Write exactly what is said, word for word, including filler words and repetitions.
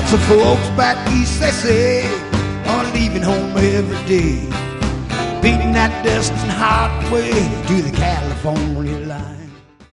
Lots of folks back east, they say, are leaving home every day, beating that dust and hot way to the California line.